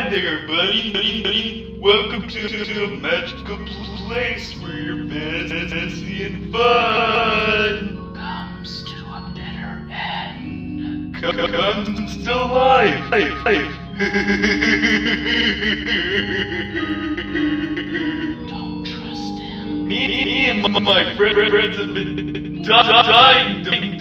Hi there, buddy. Welcome to a magical place where your fantasy and fun comes to a bitter end. comes to life. Don't trust him. Me and my friends have been dying to